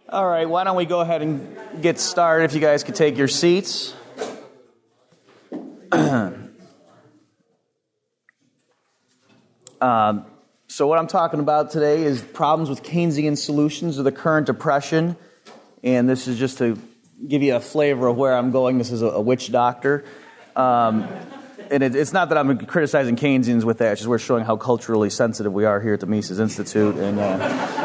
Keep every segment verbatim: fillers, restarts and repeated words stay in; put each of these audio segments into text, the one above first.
All right, why don't we go ahead and get started, if you guys could take your seats. um, so what I'm talking about today is problems with Keynesian solutions to the current depression, and this is just to give you a flavor of where I'm going. This is a, a witch doctor. Um, and it, it's not that I'm criticizing Keynesians with that, it's just we're showing how culturally sensitive we are here at the Mises Institute. And uh,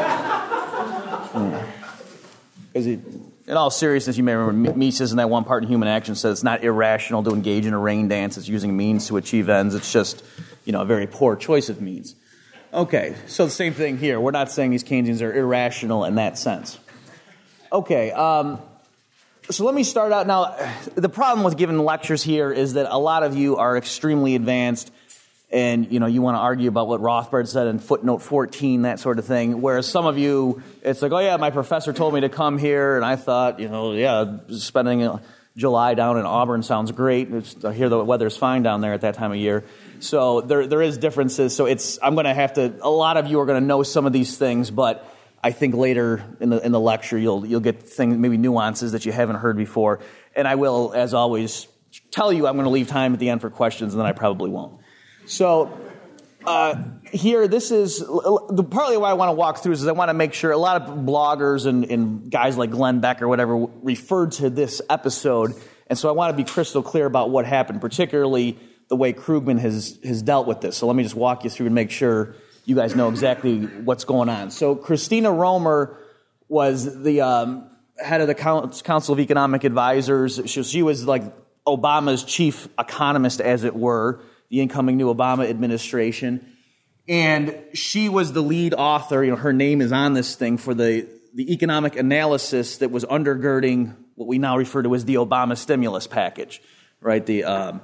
Because in all seriousness, you may remember Mises in that one part in Human Action said it's not irrational to engage in a rain dance. It's using means to achieve ends. It's just, you know, a very poor choice of means. Okay, so the same thing here. We're not saying these Keynesians are irrational in that sense. Okay, um, so let me start out now. The problem with giving lectures here is that a lot of you are extremely advanced and, you know, you want to argue about what Rothbard said in footnote fourteen, that sort of thing, whereas some of you, it's like, oh, yeah, my professor told me to come here, and I thought, you know, yeah, spending July down in Auburn sounds great. It's, I hear the weather's fine down there at that time of year. So there there is differences. So it's I'm going to have to, a lot of you are going to know some of these things, but I think later in the in the lecture you'll you'll get things, maybe nuances that you haven't heard before. And I will, as always, tell you I'm going to leave time at the end for questions, and then I probably won't. So uh, here, this is the partly why I want to walk through is I want to make sure a lot of bloggers and, and guys like Glenn Beck or whatever referred to this episode, and so I want to be crystal clear about what happened, particularly the way Krugman has has dealt with this. So let me just walk you through and make sure you guys know exactly what's going on. So Christina Romer was the um, head of the Council of Economic Advisors. She, she was like Obama's chief economist, as it were, the incoming new Obama administration. And she was the lead author, you know, her name is on this thing, for the, the economic analysis that was undergirding what we now refer to as the Obama stimulus package, right? The um,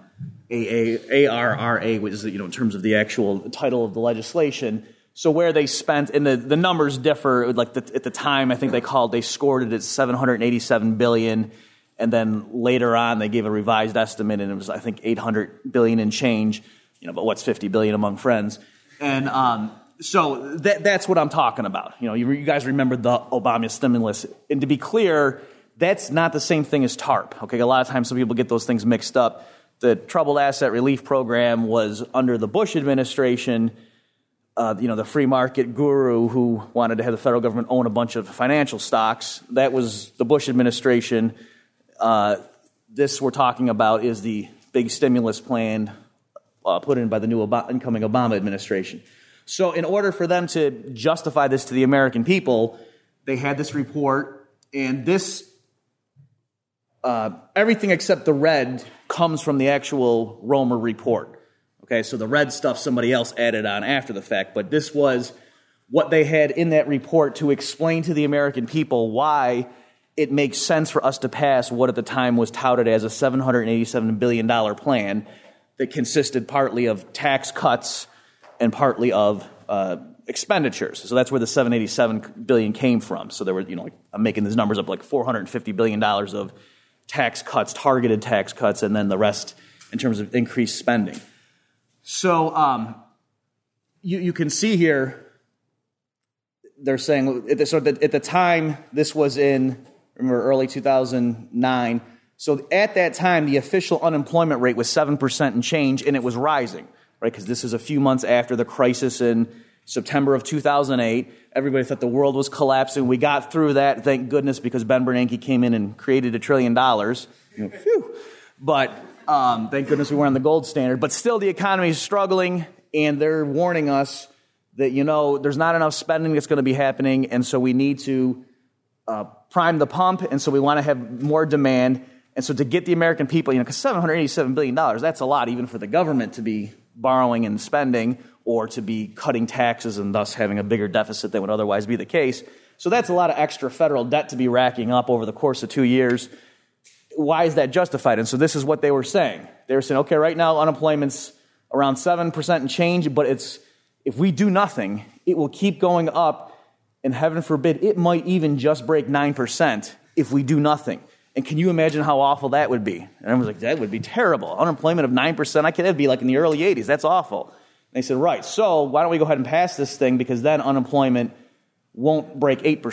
A R R A, which is, you know, in terms of the actual title of the legislation. So where they spent, and the, the numbers differ, like the, at the time, I think they called, they scored it at seven hundred eighty-seven billion dollars. And then later on, they gave a revised estimate, and it was, I think, eight hundred billion dollars and change. You know, but what's fifty billion dollars among friends? And um, so that, that's what I'm talking about. You know, you, you guys remember the Obama stimulus. And to be clear, that's not the same thing as TARP. Okay, a lot of times some people get those things mixed up. The Troubled Asset Relief Program was under the Bush administration. Uh, you know, the free market guru who wanted to have the federal government own a bunch of financial stocks. That was the Bush administration. Uh, this we're talking about is the big stimulus plan uh, put in by the new Ob- incoming Obama administration. So in order for them to justify this to the American people, they had this report, and this, uh, everything except the red comes from the actual Romer report. Okay, so the red stuff somebody else added on after the fact, but this was what they had in that report to explain to the American people why it makes sense for us to pass what at the time was touted as a seven hundred eighty-seven billion dollars plan that consisted partly of tax cuts and partly of uh, expenditures. So that's where the seven hundred eighty-seven billion dollars came from. So there were, you know, like, I'm making these numbers up, like four hundred fifty billion dollars of tax cuts, targeted tax cuts, and then the rest in terms of increased spending. So um, you, you can see here, they're saying, at the, so at the time, this was in, remember, early two thousand nine. So at that time, the official unemployment rate was seven percent and change, and it was rising, right? Because this is a few months after the crisis in September of two thousand eight. Everybody thought the world was collapsing. We got through that, thank goodness, because Ben Bernanke came in and created a trillion dollars. You know, phew. But um, thank goodness we weren't on the gold standard. But still, the economy is struggling, and they're warning us that, you know, there's not enough spending that's going to be happening, and so we need to uh, prime the pump, and so we want to have more demand. And so to get the American people, you know, because seven hundred eighty-seven billion dollars, that's a lot even for the government to be borrowing and spending, or to be cutting taxes and thus having a bigger deficit than would otherwise be the case. So that's a lot of extra federal debt to be racking up over the course of two years. Why is that justified? And so this is what they were saying. They were saying, okay, right now unemployment's around seven percent and change, but it's if we do nothing, it will keep going up, and heaven forbid, it might even just break nine percent if we do nothing. And can you imagine how awful that would be? And I was like, that would be terrible. Unemployment of nine percent, I could that'd be like in the early eighties. That's awful. And they said, right, so why don't we go ahead and pass this thing, because then unemployment won't break eight percent.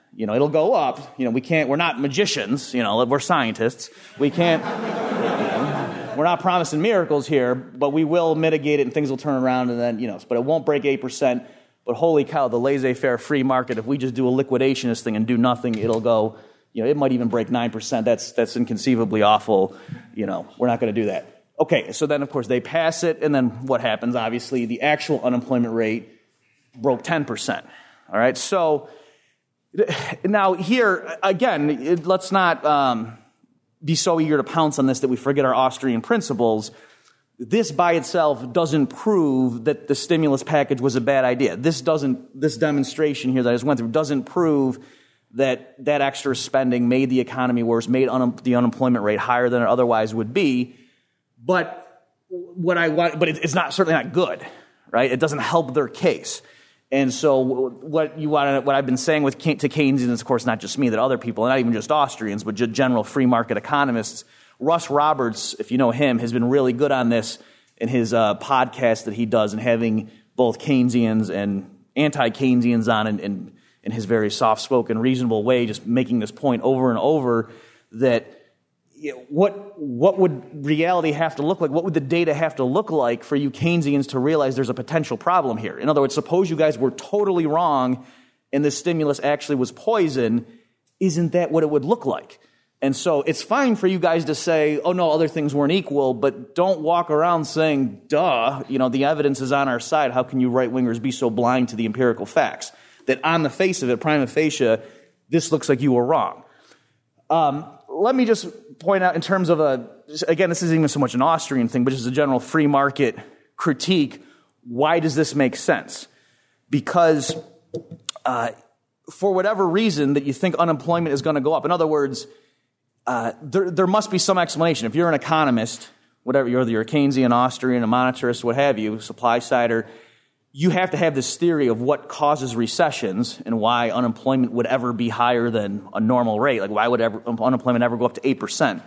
You know, it'll go up. You know, we can't, we're not magicians, you know, we're scientists. We can't, we're not promising miracles here, but we will mitigate it and things will turn around and then, you know, but it won't break eight percent. But holy cow, the laissez-faire free market, if we just do a liquidationist thing and do nothing, it'll go, you know, it might even break nine percent. That's, that's inconceivably awful. You know, we're not going to do that. Okay, so then, of course, they pass it, and then what happens? Obviously, the actual unemployment rate broke ten percent. All right, so now here, again, it, let's not um, be so eager to pounce on this that we forget our Austrian principles. This by itself doesn't prove that the stimulus package was a bad idea. This doesn't, this demonstration here that I just went through doesn't prove that that extra spending made the economy worse, made un- the unemployment rate higher than it otherwise would be. But what I want, but it, it's not certainly not good, right? It doesn't help their case. And so what you want, what I've been saying with to Keynesians, of course, not just me, that other people, not even just Austrians, but just general free market economists. Russ Roberts, if you know him, has been really good on this in his uh, podcast that he does, and having both Keynesians and anti-Keynesians on, and, and in his very soft-spoken, reasonable way, just making this point over and over that you know, what what would reality have to look like? What would the data have to look like for you Keynesians to realize there's a potential problem here? In other words, suppose you guys were totally wrong and this stimulus actually was poison. Isn't that what it would look like? And so it's fine for you guys to say, oh, no, other things weren't equal, but don't walk around saying, duh, you know, the evidence is on our side. How can you right-wingers be so blind to the empirical facts? That on the face of it, prima facie, this looks like you were wrong. Um, let me just point out in terms of a, again, this isn't even so much an Austrian thing, but just a general free market critique. Why does this make sense? Because uh, for whatever reason that you think unemployment is going to go up. In other words, uh, there, there must be some explanation. If you're an economist, whatever, you're, you're a Keynesian, Austrian, a monetarist, what have you, supply sider, you have to have this theory of what causes recessions and why unemployment would ever be higher than a normal rate. Like, why would ever, unemployment ever go up to eight percent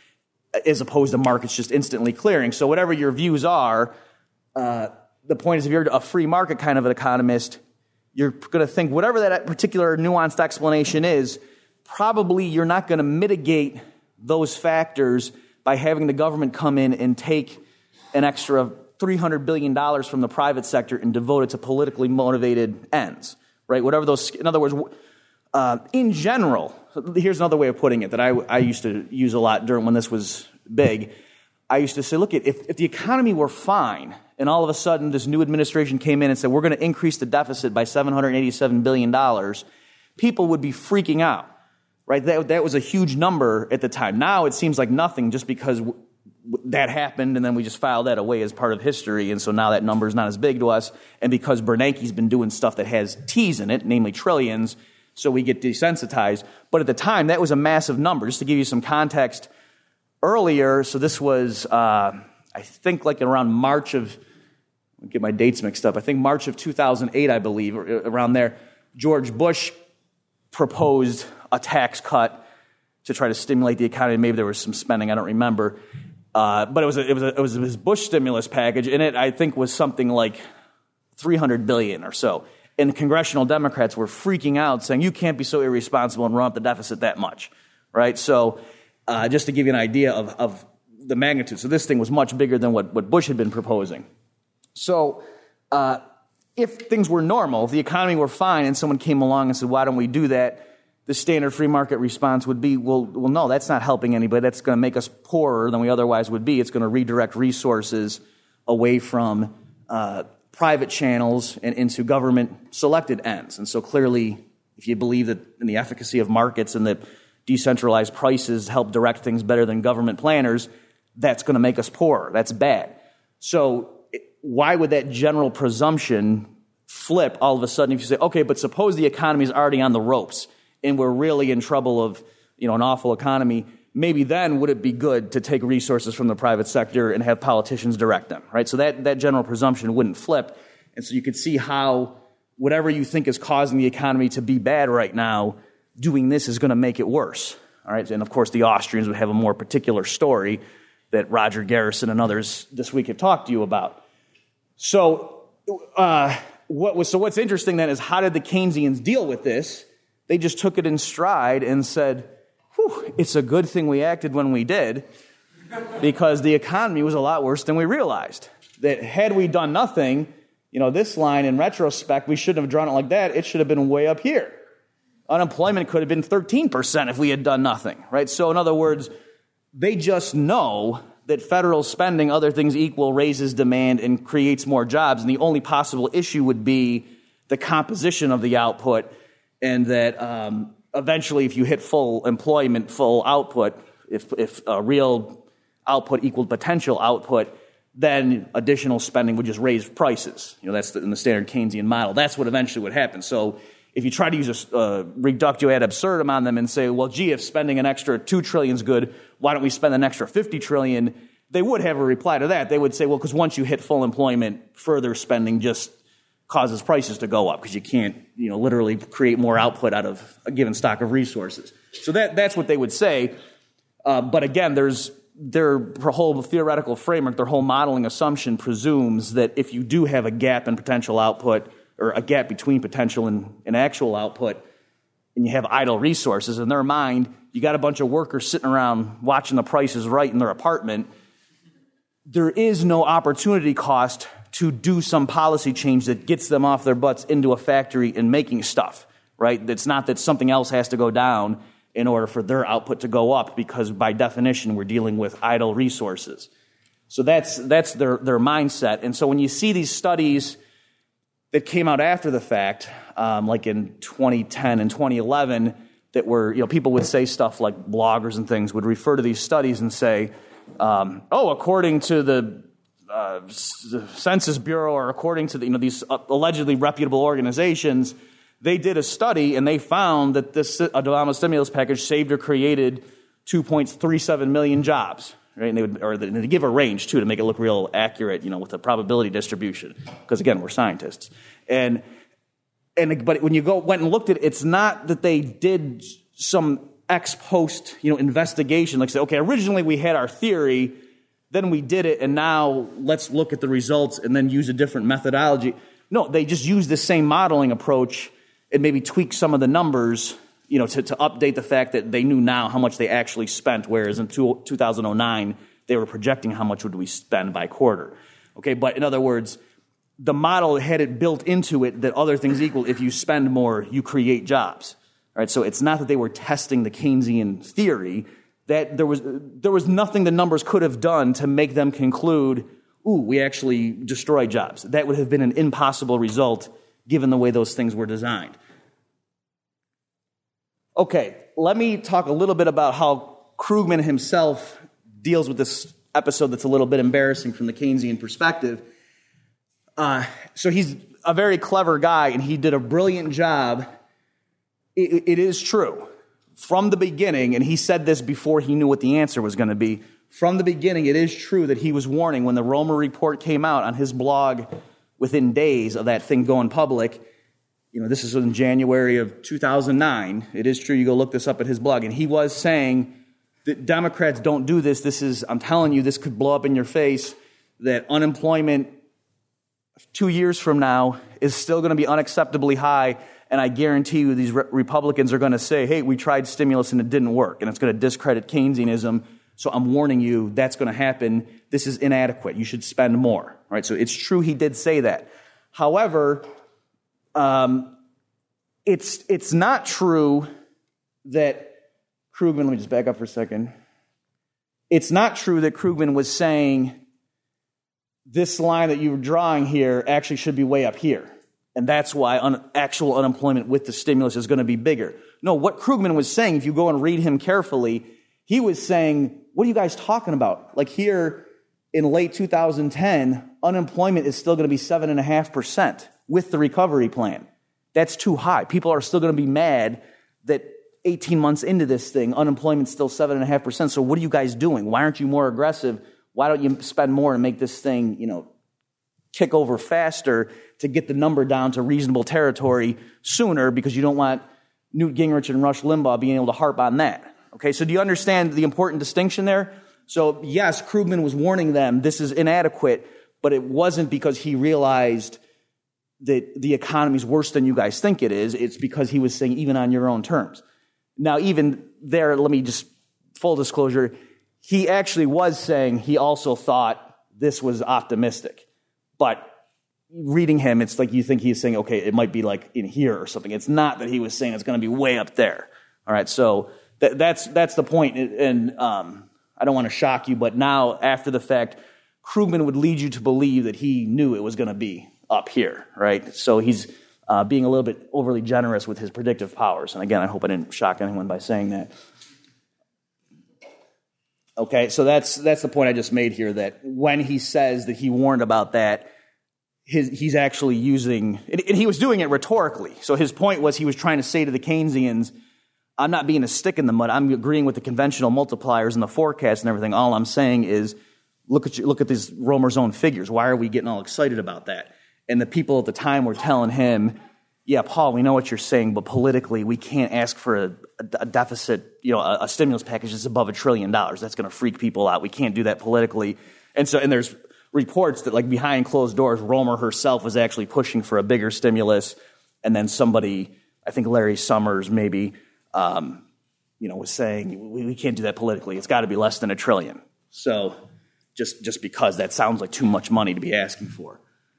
as opposed to markets just instantly clearing? So whatever your views are, uh, the point is if you're a free market kind of an economist, you're going to think whatever that particular nuanced explanation is, probably you're not going to mitigate those factors by having the government come in and take an extra three hundred billion dollars from the private sector and devote it to politically motivated ends, right? Whatever those, in other words, uh, in general, here's another way of putting it that I, I used to use a lot during when this was big. I used to say, look, if, if the economy were fine and all of a sudden this new administration came in and said, we're going to increase the deficit by seven hundred eighty-seven billion dollars, people would be freaking out, right? That, that was a huge number at the time. Now it seems like nothing just because w- that happened, and then we just filed that away as part of history, and so now that number is not as big to us. And because Bernanke's been doing stuff that has T's in it, namely trillions, so we get desensitized. But at the time, that was a massive number. Just to give you some context, earlier, so this was, uh, I think, like around March of, I'll get my dates mixed up, I think March of two thousand eight, I believe, or around there, George Bush proposed a tax cut to try to stimulate the economy. Maybe there was some spending, I don't remember. Uh, but it was a, it was a, it was his Bush stimulus package, and it I think was something like three hundred billion dollars or so. And congressional Democrats were freaking out, saying you can't be so irresponsible and run up the deficit that much, right? So uh, just to give you an idea of, of the magnitude, so this thing was much bigger than what, what Bush had been proposing. So uh, if things were normal, if the economy were fine, and someone came along and said, "Why don't we do that?" The standard free market response would be, well, well, no, that's not helping anybody. That's going to make us poorer than we otherwise would be. It's going to redirect resources away from uh, private channels and into government-selected ends. And so clearly, if you believe that in the efficacy of markets and that decentralized prices help direct things better than government planners, that's going to make us poorer. That's bad. So why would that general presumption flip all of a sudden if you say, okay, but suppose the economy is already on the ropes and we're really in trouble of, you know, an awful economy, maybe then would it be good to take resources from the private sector and have politicians direct them, right? So that, that general presumption wouldn't flip. And so you could see how whatever you think is causing the economy to be bad right now, doing this is going to make it worse, all right? And, of course, the Austrians would have a more particular story that Roger Garrison and others this week have talked to you about. So, uh, what was, so what's interesting then is how did the Keynesians deal with this? They just took it in stride and said, whew, it's a good thing we acted when we did, because the economy was a lot worse than we realized. That had we done nothing, you know, this line in retrospect, we shouldn't have drawn it like that. It should have been way up here. Unemployment could have been thirteen percent if we had done nothing, right? So in other words, they just know that federal spending, other things equal, raises demand and creates more jobs. And the only possible issue would be the composition of the output, and that um, eventually if you hit full employment, full output, if, if a real output equaled potential output, then additional spending would just raise prices. You know, that's the, in the standard Keynesian model. That's what eventually would happen. So if you try to use a uh, reductio ad absurdum on them and say, well, gee, if spending an extra two trillion dollars is good, why don't we spend an extra fifty trillion dollars? They would have a reply to that. They would say, well, because once you hit full employment, further spending just causes prices to go up because you can't, you know, literally create more output out of a given stock of resources. So that that's what they would say. Uh, but again, there's their whole theoretical framework, their whole modeling assumption presumes that if you do have a gap in potential output, or a gap between potential and, and actual output, and you have idle resources, in their mind, you got a bunch of workers sitting around watching the prices right in their apartment, there is no opportunity cost to do some policy change that gets them off their butts into a factory and making stuff, right? It's not that something else has to go down in order for their output to go up, because by definition, we're dealing with idle resources. So that's that's their, their mindset. And so when you see these studies that came out after the fact, um, like in twenty ten and twenty eleven, that were, you know, people would say stuff like bloggers and things would refer to these studies and say, um, oh, according to the uh, Census Bureau, or according to the, you know, these allegedly reputable organizations, they did a study and they found that this Obama stimulus package saved or created two point three seven million jobs. Right, and they would, or they give a range too to make it look real accurate, you know, with a probability distribution. Because again, we're scientists, and and but when you go went and looked at it, it's not that they did some ex post, you know, investigation. Like say, okay, originally we had our theory, then we did it, and now let's look at the results and then use a different methodology. No, they just used the same modeling approach and maybe tweak some of the numbers, you know, to, to update the fact that they knew now how much they actually spent, whereas in two thousand nine, they were projecting how much would we spend by quarter. Okay, but in other words, the model had it built into it that other things equal, if you spend more, you create jobs. All right, so it's not that they were testing the Keynesian theory, that there was there was nothing the numbers could have done to make them conclude, ooh, we actually destroy jobs. That would have been an impossible result given the way those things were designed. Okay, let me talk a little bit about how Krugman himself deals with this episode that's a little bit embarrassing from the Keynesian perspective. Uh, so he's a very clever guy, and he did a brilliant job. It, it is true. From the beginning, and he said this before he knew what the answer was going to be, from the beginning, it is true that he was warning when the Romer report came out on his blog within days of that thing going public. You know, this is in January of two thousand nine. It is true. You go look this up at his blog. And he was saying that Democrats don't do this. This is, I'm telling you, this could blow up in your face, that unemployment two years from now is still going to be unacceptably high. And I guarantee you these re- Republicans are going to say, hey, we tried stimulus and it didn't work. And it's going to discredit Keynesianism. So I'm warning you, that's going to happen. This is inadequate. You should spend more. All right, so it's true he did say that. However, Um, it's it's not true that Krugman, let me just back up for a second. It's not true that Krugman was saying this line that you were drawing here actually should be way up here. And that's why un- actual unemployment with the stimulus is going to be bigger. No, what Krugman was saying, if you go and read him carefully, he was saying, what are you guys talking about? Like here in late two thousand ten, unemployment is still going to be seven point five percent. With the recovery plan. That's too high. People are still going to be mad that eighteen months into this thing, unemployment's still seven point five percent. So what are you guys doing? Why aren't you more aggressive? Why don't you spend more and make this thing, you know, kick over faster to get the number down to reasonable territory sooner, because you don't want Newt Gingrich and Rush Limbaugh being able to harp on that. Okay, so do you understand the important distinction there? So yes, Krugman was warning them this is inadequate, but it wasn't because he realized that the economy's worse than you guys think it is. It's because he was saying even on your own terms. Now, even there, let me just, full disclosure, he actually was saying he also thought this was optimistic. But reading him, it's like you think he's saying, okay, it might be like in here or something. It's not that he was saying it's going to be way up there. All right, so that, that's that's the point. And um, I don't want to shock you, but now, after the fact, Krugman would lead you to believe that he knew it was going to be up here, right? So he's uh, being a little bit overly generous with his predictive powers. And again, I hope I didn't shock anyone by saying that. Okay, so that's that's the point I just made here, that when he says that he warned about that, his, he's actually using, and, and he was doing it rhetorically. So his point was he was trying to say to the Keynesians, I'm not being a stick in the mud. I'm agreeing with the conventional multipliers and the forecast and everything. All I'm saying is, look at you, look at these Romer's own figures. Why are we getting all excited about that? And the people at the time were telling him, yeah, Paul, we know what you're saying, but politically we can't ask for a, a deficit, you know, a, a stimulus package that's above a trillion dollars. That's going to freak people out. We can't do that politically. And so, and there's reports that, like, behind closed doors, Romer herself was actually pushing for a bigger stimulus, and then somebody, I think Larry Summers maybe, um, you know, was saying we, we can't do that politically. It's got to be less than a trillion. So, just just because that sounds like too much money to be asking for.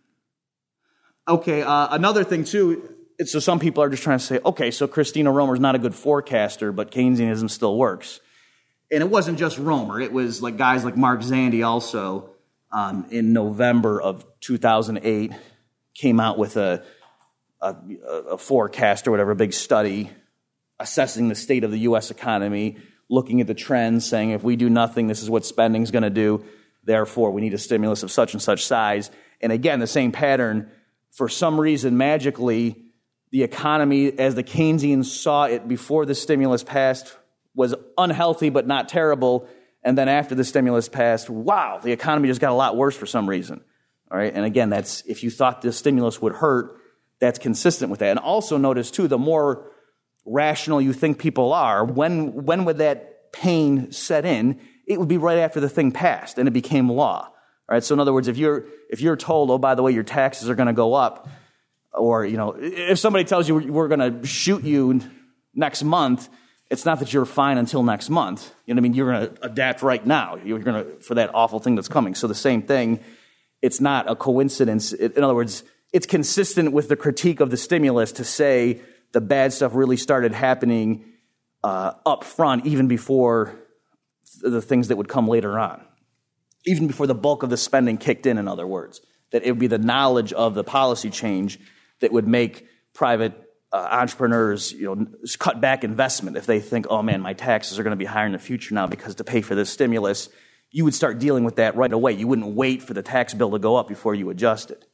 Okay, uh, another thing too. So some people are just trying to say, okay, so Christina Romer's not a good forecaster, but Keynesianism still works. And it wasn't just Romer. It was like guys like Mark Zandi also um, in November of two thousand eight came out with a, a, a forecast or whatever, a big study assessing the state of the U S economy, looking at the trends, saying if we do nothing, this is what spending's going to do. Therefore, we need a stimulus of such and such size. And again, the same pattern. For some reason, magically, the economy, as the Keynesians saw it before the stimulus passed, was unhealthy but not terrible. And then after the stimulus passed, wow, the economy just got a lot worse for some reason. All right, and again, that's if you thought the stimulus would hurt, that's consistent with that. And also notice too, the more rational you think people are, when when would that pain set in? It would be right after the thing passed and it became law. All right, so in other words, if you're if you're told, oh, by the way, your taxes are going to go up, or, you know, if somebody tells you we're going to shoot you next month, it's not that you're fine until next month. You know what I mean? You're going to adapt right now. You're going to for that awful thing that's coming. So the same thing, it's not a coincidence. It, in other words, it's consistent with the critique of the stimulus to say the bad stuff really started happening uh, up front, even before the things that would come later on. Even before the bulk of the spending kicked in, in other words, that it would be the knowledge of the policy change that would make private uh, entrepreneurs, you know, cut back investment if they think, oh man, my taxes are going to be higher in the future now because to pay for this stimulus, you would start dealing with that right away. You wouldn't wait for the tax bill to go up before you adjust it.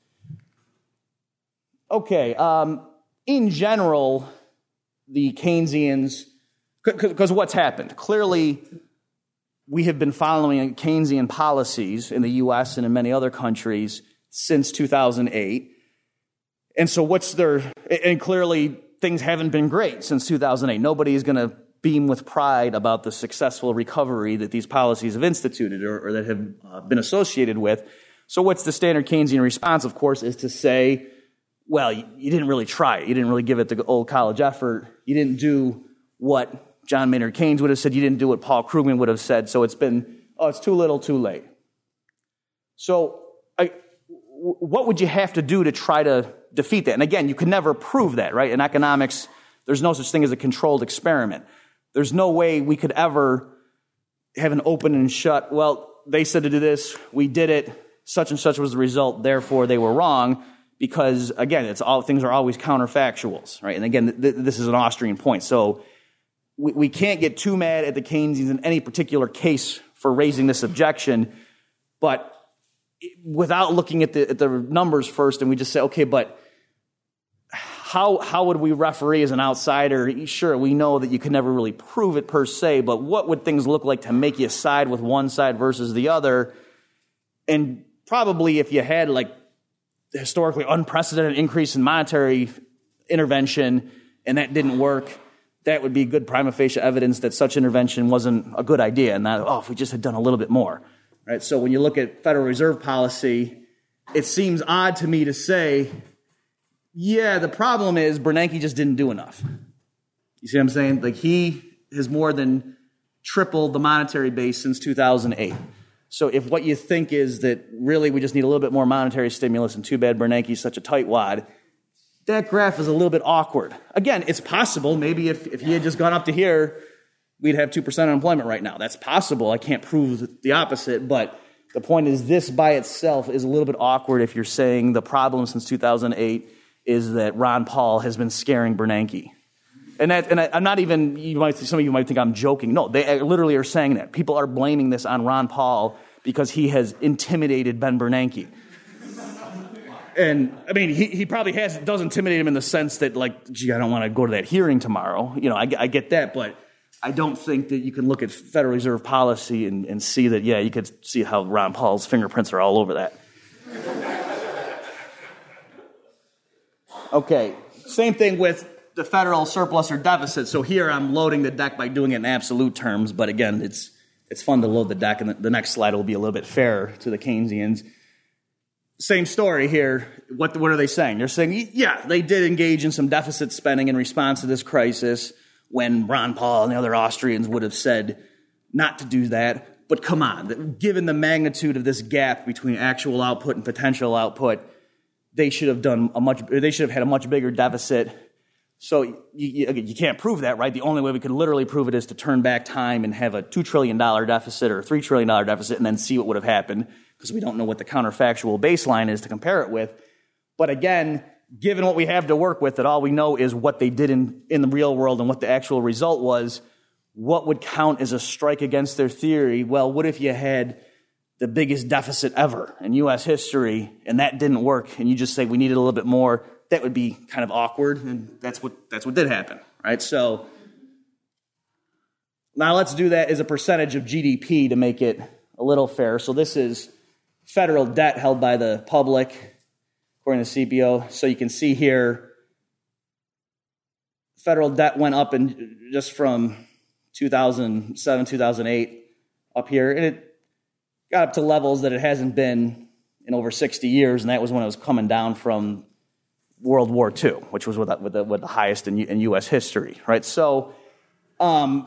Okay, um, in general, the Keynesians, because what's happened? Clearly, we have been following Keynesian policies in the U S and in many other countries since two thousand eight. And so what's their, and clearly things haven't been great since two thousand eight. Nobody is going to beam with pride about the successful recovery that these policies have instituted or, or that have uh, been associated with. So what's the standard Keynesian response, of course, is to say, well, you, you didn't really try it. You didn't really give it the old college effort. You didn't do what John Maynard Keynes would have said. You didn't do what Paul Krugman would have said. So it's been, oh, it's too little, too late. So I, what would you have to do to try to defeat that? And again, you can never prove that, right? In economics, there's no such thing as a controlled experiment. There's no way we could ever have an open and shut, well, they said to do this, we did it, such and such was the result, therefore they were wrong, because, again, it's all things are always counterfactuals, right? And again, th- this is an Austrian point. So we, we can't get too mad at the Keynesians in any particular case for raising this objection, but without looking at the, at the numbers first, and we just say, okay, but how how would we referee as an outsider? Sure, we know that you can never really prove it per se, but what would things look like to make you side with one side versus the other? And probably if you had like historically unprecedented increase in monetary intervention and that didn't work, that would be good prima facie evidence that such intervention wasn't a good idea, and that, oh, if we just had done a little bit more. Right? So when you look at Federal Reserve policy, it seems odd to me to say Yeah, the problem is Bernanke just didn't do enough. You see what I'm saying? Like, he has more than tripled the monetary base since two thousand eight. So if what you think is that really we just need a little bit more monetary stimulus and too bad Bernanke's such a tightwad, that graph is a little bit awkward. Again, it's possible. Maybe if, if he had just gone up to here, we'd have two percent unemployment right now. That's possible. I can't prove the opposite, but the point is this by itself is a little bit awkward if you're saying the problem since two thousand eight is that Ron Paul has been scaring Bernanke. And, that, and I, I'm not even, you might, some of you might think I'm joking. No, they literally are saying that. People are blaming this on Ron Paul because he has intimidated Ben Bernanke. And, I mean, he, he probably has does intimidate him in the sense that, like, gee, I don't want to go to that hearing tomorrow. You know, I, I get that, but I don't think that you can look at Federal Reserve policy and, and see that, yeah, you could see how Ron Paul's fingerprints are all over that. Okay, same thing with the federal surplus or deficit. So here I'm loading the deck by doing it in absolute terms, but again, it's it's fun to load the deck, and the, the next slide will be a little bit fairer to the Keynesians. Same story here. What, what are they saying? They're saying, yeah, they did engage in some deficit spending in response to this crisis when Ron Paul and the other Austrians would have said not to do that. But come on, given the magnitude of this gap between actual output and potential output, they should have done a much. They should have had a much bigger deficit. So you, you, you can't prove that, right? The only way we could literally prove it is to turn back time and have a two trillion dollars deficit or a three trillion dollars deficit and then see what would have happened, because we don't know what the counterfactual baseline is to compare it with. But again, given what we have to work with, that all we know is what they did in, in the real world and what the actual result was, what would count as a strike against their theory? Well, what if you had the biggest deficit ever in U S history and that didn't work and you just say we needed a little bit more? That would be kind of awkward, and that's what that's what did happen, right? So now let's do that as a percentage of G D P to make it a little fair. So this is federal debt held by the public, according to C B O. So you can see here, federal debt went up in just from two thousand seven, two thousand eight up here, and it got up to levels that it hasn't been in over sixty years, and that was when it was coming down from World War Two, which was with the, with the, with the highest in, in U S history, right? So, um,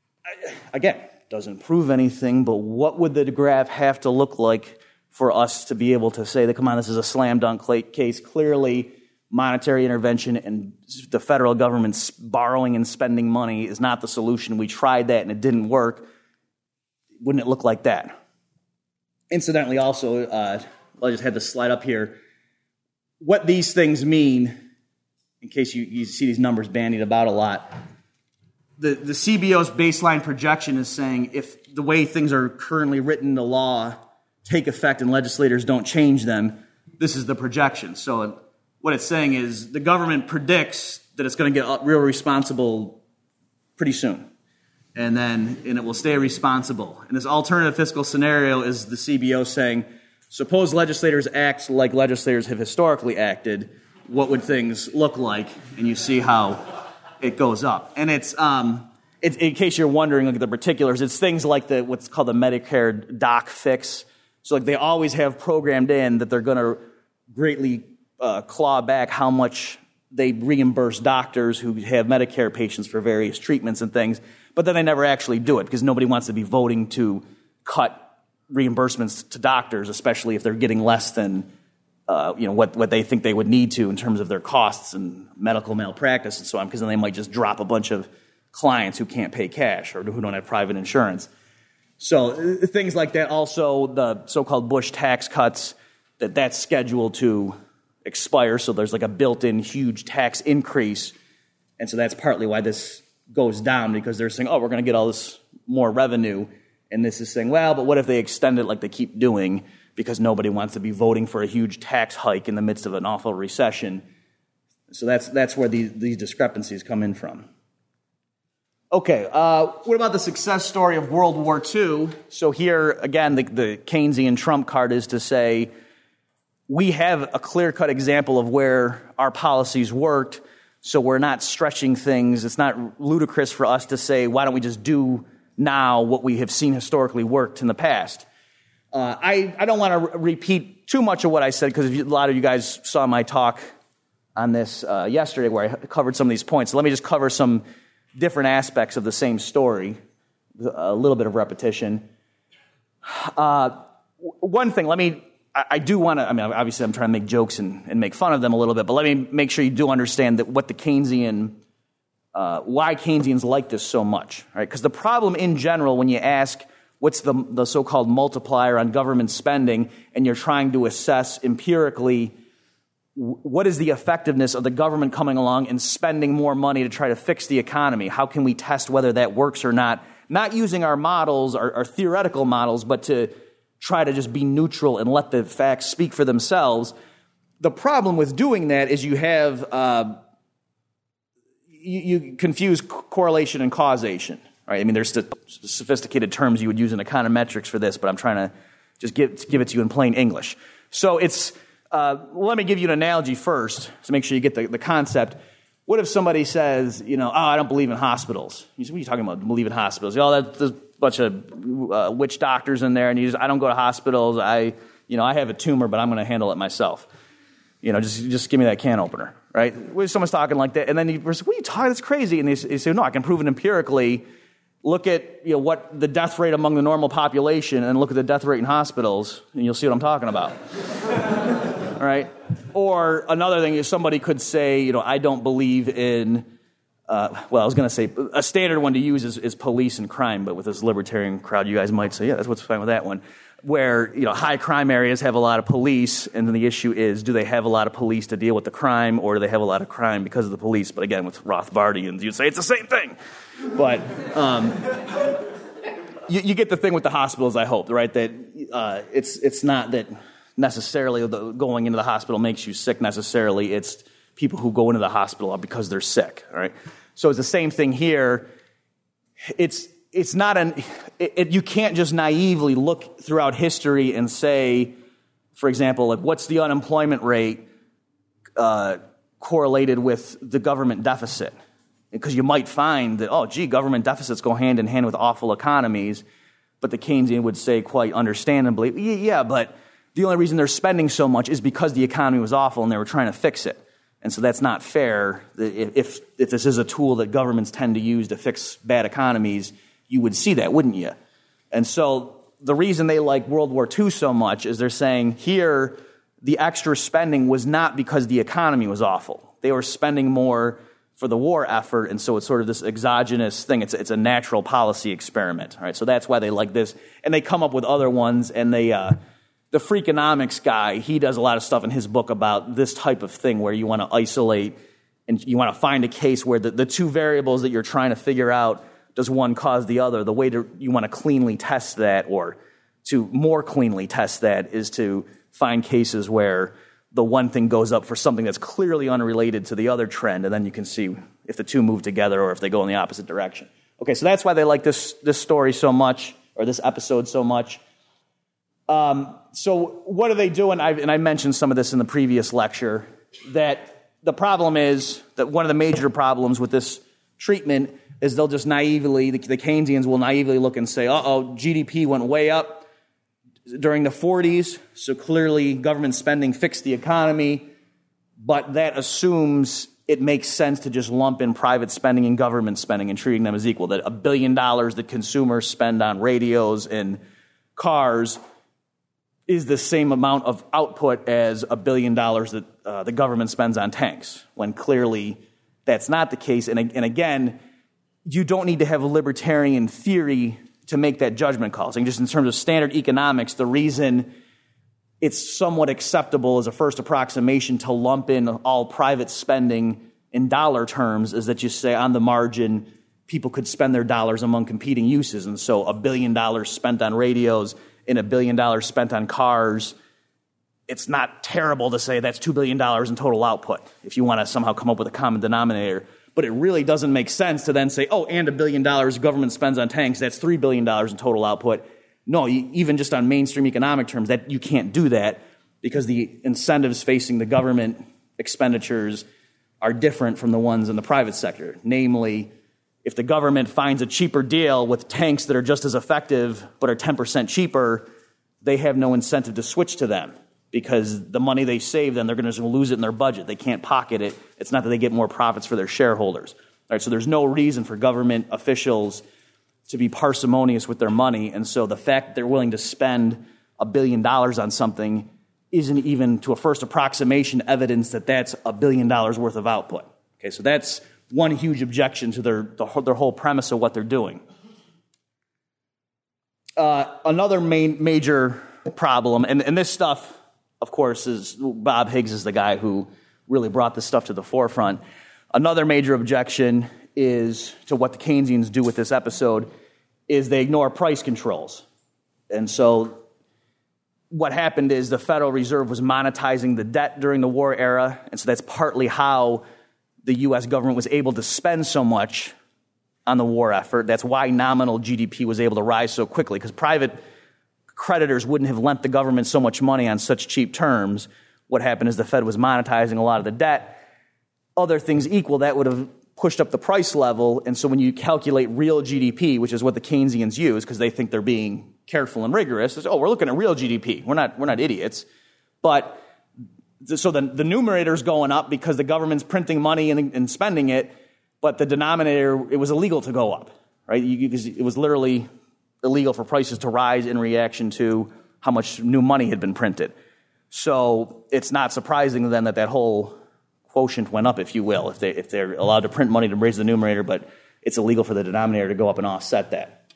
again, doesn't prove anything, but what would the graph have to look like for us to be able to say that, come on, this is a slam dunk case? Clearly, monetary intervention and the federal government's borrowing and spending money is not the solution. We tried that and it didn't work. Wouldn't it look like that? Incidentally, also, uh, I just had this slide up here. What these things mean, in case you, you see these numbers bandied about a lot, the, the C B O's baseline projection is saying if the way things are currently written into law take effect and legislators don't change them, this is the projection. So what it's saying is the government predicts that it's going to get real responsible pretty soon. And then and it will stay responsible. And this alternative fiscal scenario is the C B O saying, suppose legislators act like legislators have historically acted, what would things look like? And you see how it goes up. And it's, um, it, in case you're wondering, look at the particulars, it's things like the what's called the Medicare doc fix. So like they always have programmed in that they're going to greatly uh, claw back how much they reimburse doctors who have Medicare patients for various treatments and things, but then they never actually do it because nobody wants to be voting to cut reimbursements to doctors, especially if they're getting less than uh, you know what, what they think they would need to in terms of their costs and medical malpractice and so on, because then they might just drop a bunch of clients who can't pay cash or who don't have private insurance. So uh, things like that. Also, the so-called Bush tax cuts, that that's scheduled to expire, so there's like a built-in huge tax increase, and so that's partly why this goes down, because they're saying, oh, we're going to get all this more revenue. And this is saying, well, but what if they extend it like they keep doing because nobody wants to be voting for a huge tax hike in the midst of an awful recession? So that's that's where these, these discrepancies come in from. Okay, uh, what about the success story of World War Two? So here, again, the, the Keynesian trump card is to say, we have a clear-cut example of where our policies worked, so we're not stretching things. It's not ludicrous for us to say, why don't we just do now what we have seen historically worked in the past. Uh, I, I don't want to re- repeat too much of what I said, because a lot of you guys saw my talk on this uh, yesterday where I covered some of these points. So let me just cover some different aspects of the same story, a little bit of repetition. Uh, one thing, let me, I, I do want to, I mean, obviously I'm trying to make jokes and, and make fun of them a little bit, but let me make sure you do understand that what the Keynesian, uh, why Keynesians like this so much, right? Because the problem in general, when you ask what's the, the so-called multiplier on government spending, and you're trying to assess empirically what is the effectiveness of the government coming along and spending more money to try to fix the economy? How can we test whether that works or not? Not using our models, our, our theoretical models, but to try to just be neutral and let the facts speak for themselves. The problem with doing that is you have, uh, you, you confuse correlation and causation, right? I mean, there's st- sophisticated terms you would use in econometrics for this, but I'm trying to just give, give it to you in plain English. So it's, Uh, let me give you an analogy first to make sure you get the, the concept. What if somebody says, you know, oh, I don't believe in hospitals? You say, what are you talking about, believe in hospitals? Oh, that, there's a bunch of uh, witch doctors in there, and you just, I don't go to hospitals. I, you know, I have a tumor, but I'm going to handle it myself. You know, just just give me that can opener, right? When someone's talking like that, and then you say, what are you talking? That's crazy. And they, they say, no, I can prove it empirically. Look at, you know, what the death rate among the normal population, and look at the death rate in hospitals, and you'll see what I'm talking about. Right? Or another thing is somebody could say, you know, I don't believe in, uh, well, I was going to say, a standard one to use is, is police and crime, but with this libertarian crowd, you guys might say, yeah, that's what's fine with that one. Where, you know, high crime areas have a lot of police, and then the issue is, do they have a lot of police to deal with the crime, or do they have a lot of crime because of the police? But again, with Rothbardians, you'd say it's the same thing. But um, you, you get the thing with the hospitals, I hope, right? That uh, it's it's not that necessarily the, going into the hospital makes you sick necessarily. It's people who go into the hospital because they're sick, all right? So it's the same thing here. It's it's not an it, it, you can't just naively look throughout history and say, for example, like what's the unemployment rate uh, correlated with the government deficit? Because you might find that, oh, gee, government deficits go hand in hand with awful economies, but the Keynesian would say quite understandably, yeah, but the only reason they're spending so much is because the economy was awful and they were trying to fix it. And so that's not fair. If, if this is a tool that governments tend to use to fix bad economies, you would see that, wouldn't you? And so the reason they like World War Two so much is they're saying here the extra spending was not because the economy was awful. They were spending more for the war effort, and so it's sort of this exogenous thing. It's, it's a natural policy experiment, right? So that's why they like this. And they come up with other ones, and they... Uh, The Freakonomics guy, he does a lot of stuff in his book about this type of thing where you want to isolate and you want to find a case where the, the two variables that you're trying to figure out, does one cause the other? The way to, you want to cleanly test that, or to more cleanly test that, is to find cases where the one thing goes up for something that's clearly unrelated to the other trend, and then you can see if the two move together or if they go in the opposite direction. Okay, so that's why they like this, this story so much, or this episode so much. Um, so what are they doing? I've, and I mentioned some of this in the previous lecture, that the problem is that one of the major problems with this treatment is they'll just naively, the, the Keynesians will naively look and say, uh-oh, G D P went way up during the forties, so clearly government spending fixed the economy, but that assumes it makes sense to just lump in private spending and government spending and treating them as equal, that a billion dollars that consumers spend on radios and cars is the same amount of output as a billion dollars that uh, the government spends on tanks, when clearly that's not the case. And, and again, you don't need to have a libertarian theory to make that judgment call. So just in terms of standard economics, the reason it's somewhat acceptable as a first approximation to lump in all private spending in dollar terms is that you say on the margin, people could spend their dollars among competing uses. And so a billion dollars spent on radios and a billion dollars spent on cars, it's not terrible to say that's two billion dollars in total output if you want to somehow come up with a common denominator. But it really doesn't make sense to then say, oh, and a billion dollars government spends on tanks, that's three billion dollars in total output. No, you, even just on mainstream economic terms, that you can't do that because the incentives facing the government expenditures are different from the ones in the private sector. Namely, if the government finds a cheaper deal with tanks that are just as effective but are ten percent cheaper, they have no incentive to switch to them. because the money they save, then they're going to lose it in their budget. They can't pocket it. It's not that they get more profits for their shareholders. All right, so there's no reason for government officials to be parsimonious with their money, and so the fact that they're willing to spend a billion dollars on something isn't even, to a first approximation, evidence that that's a billion dollars worth of output. Okay, so that's one huge objection to their their whole premise of what they're doing. Uh, another main major problem, and, and this stuff, of course, is Bob Higgs is the guy who really brought this stuff to the forefront. Another major objection is to what the Keynesians do with this episode is they ignore price controls. And so what happened is the Federal Reserve was monetizing the debt during the war era, and so that's partly how the U S government was able to spend so much on the war effort. That's why nominal G D P was able to rise so quickly, because private creditors wouldn't have lent the government so much money on such cheap terms. What happened is the Fed was monetizing a lot of the debt. Other things equal, that would have pushed up the price level, and so when you calculate real G D P, which is what the Keynesians use because they think they're being careful and rigorous, it's, oh, we're looking at real G D P. We're not, we're not idiots. But so the, the numerator's going up because the government's printing money and, and spending it, but the denominator, it was illegal to go up, right? You, because it was literally illegal for prices to rise in reaction to how much new money had been printed. So it's not surprising then that that whole quotient went up, if you will, if, they, if they're allowed to print money to raise the numerator, but it's illegal for the denominator to go up and offset that.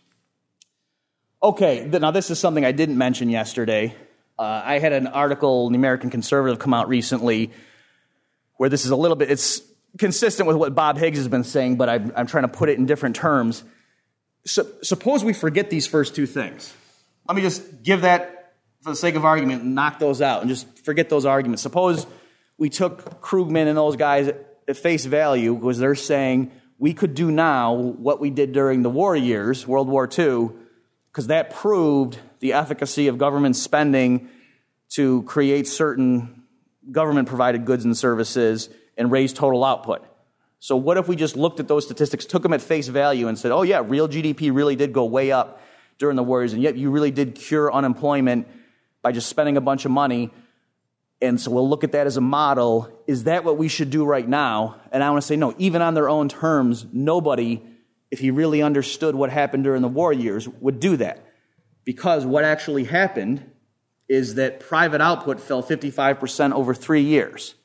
Okay, now this is something I didn't mention yesterday. Uh, I had an article in the American Conservative come out recently where this is a little bit, it's consistent with what Bob Higgs has been saying, but I'm, I'm trying to put it in different terms. So, suppose we forget these first two things. Let me just give that, for the sake of argument, and knock those out and just forget those arguments. Suppose we took Krugman and those guys at face value because they're saying we could do now what we did during the war years, World War Two, because that proved the efficacy of government spending to create certain government-provided goods and services and raise total output. So what if we just looked at those statistics, took them at face value, and said, oh, yeah, real G D P really did go way up during the war years, and yet you really did cure unemployment by just spending a bunch of money. And so we'll look at that as a model. Is that what we should do right now? And I want to say, no, even on their own terms, nobody, if he really understood what happened during the war years, would do that. Because what actually happened is that private output fell fifty-five percent over three years.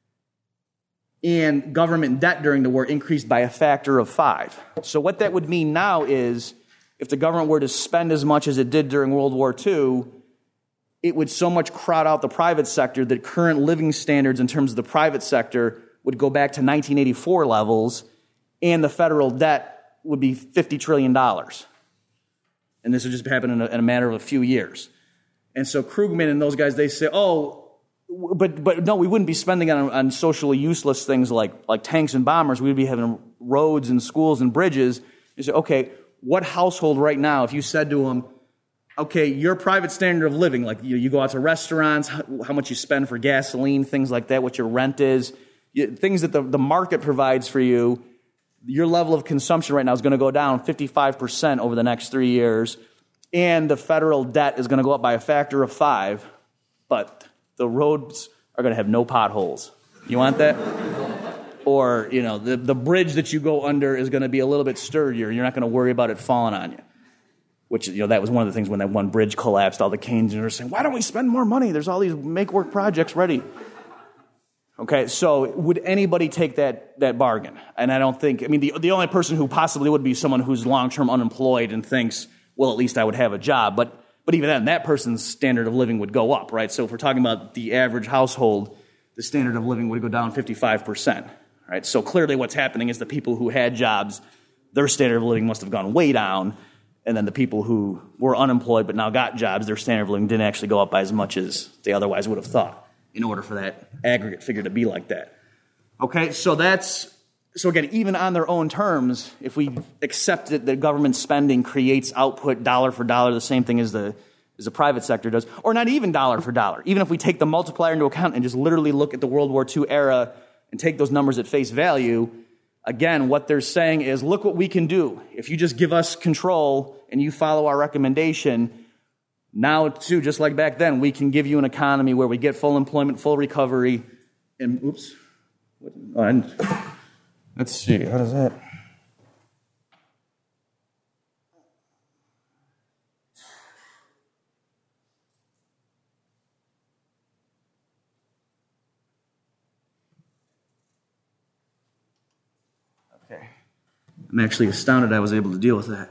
And government debt during the war increased by a factor of five. So what that would mean now is if the government were to spend as much as it did during World War Two, it would so much crowd out the private sector that current living standards in terms of the private sector would go back to nineteen eighty-four levels, and the federal debt would be fifty trillion dollars. And this would just happen in a, in a matter of a few years. And so Krugman and those guys, they say, oh, but but no, we wouldn't be spending on, on socially useless things like, like tanks and bombers. We'd be having roads and schools and bridges. You say, okay, what household right now, if you said to them, okay, your private standard of living, like you, you go out to restaurants, how, how much you spend for gasoline, things like that, what your rent is, you, things that the, the market provides for you, your level of consumption right now is going to go down fifty-five percent over the next three years, and the federal debt is going to go up by a factor of five, but the roads are going to have no potholes. You want that? Or, you know, the, the bridge that you go under is going to be a little bit sturdier. You're not going to worry about it falling on you. Which, you know, that was one of the things when that one bridge collapsed, all the Keynesians were saying, why don't we spend more money? There's all these make-work projects ready. Okay, so would anybody take that that bargain? And I don't think, I mean, the, the only person who possibly would be someone who's long-term unemployed and thinks, well, at least I would have a job. But but even then, that person's standard of living would go up, right? So if we're talking about the average household, the standard of living would go down fifty-five percent, right? So clearly what's happening is the people who had jobs, their standard of living must have gone way down. And then the people who were unemployed but now got jobs, their standard of living didn't actually go up by as much as they otherwise would have thought in order for that aggregate figure to be like that. Okay, so that's, so again, even on their own terms, if we accept that the government spending creates output dollar for dollar, the same thing as the, as the private sector does, or not even dollar for dollar, even if we take the multiplier into account and just literally look at the World War Two era and take those numbers at face value, again, what they're saying is, look what we can do. If you just give us control and you follow our recommendation, Now, too, just like back then, we can give you an economy where we get full employment, full recovery, and, oops, oh, and, let's see, how does that? Okay. I'm actually astounded I was able to deal with that.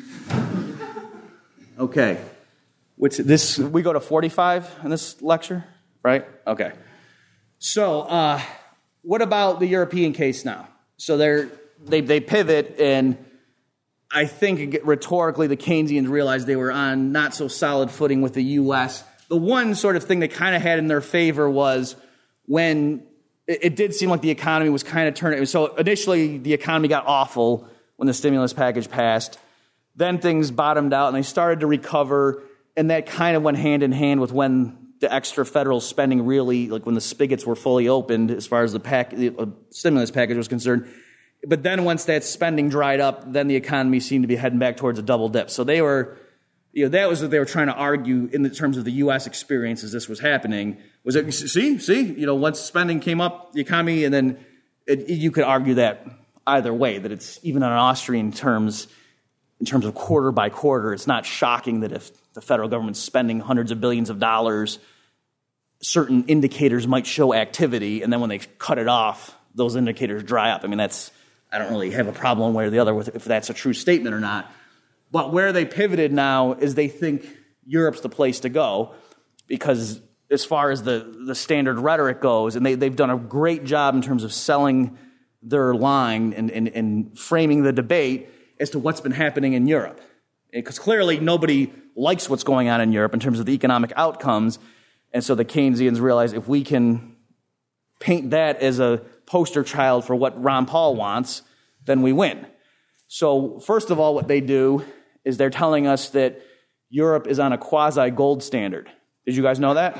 Okay. Which this we go to forty-five in this lecture, right? Okay. So, uh, what about the European case now? So they're they they pivot, and I think rhetorically the Keynesians realized they were on not so solid footing with the U S. The one sort of thing they kind of had in their favor was when it, it did seem like the economy was kind of turning. So initially the economy got awful when the stimulus package passed. Then things bottomed out and they started to recover, and that kind of went hand in hand with when the extra federal spending really, like when the spigots were fully opened as far as the, pack, the uh, stimulus package was concerned. But then once that spending dried up, then the economy seemed to be heading back towards a double dip. So they were, you know, that was what they were trying to argue in the terms of the U S experience as this was happening. Was it, see, see, you know, once spending came up, the economy, and then it, you could argue that either way, that it's even on Austrian terms, in terms of quarter by quarter, it's not shocking that if the federal government's spending hundreds of billions of dollars, certain indicators might show activity, and then when they cut it off, those indicators dry up. I mean, that's, I don't really have a problem one way or the other with if that's a true statement or not. But where they pivoted now is they think Europe's the place to go, because as far as the, the standard rhetoric goes, and they, they've done a great job in terms of selling their line and, and, and framing the debate as to what's been happening in Europe. Because clearly nobody likes what's going on in Europe in terms of the economic outcomes. And so the Keynesians realize if we can paint that as a poster child for what Ron Paul wants, then we win. So first of all, what they do is they're telling us that Europe is on a quasi-gold standard. Did you guys know that?